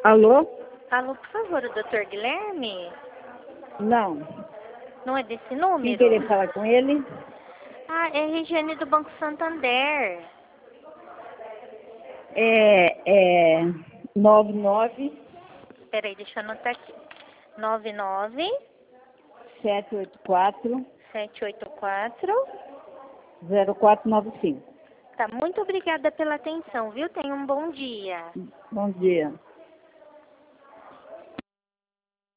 Alô? Alô, por favor, o Dr. Guilherme? Não. Não é desse Quem número? queria falar com ele? Ah, é a Regiane do Banco Santander. É 99 Peraí, deixa eu anotar aqui. 99 784 784. 0495. Tá, muito obrigada pela atenção, viu? Tenha um bom dia. Bom dia.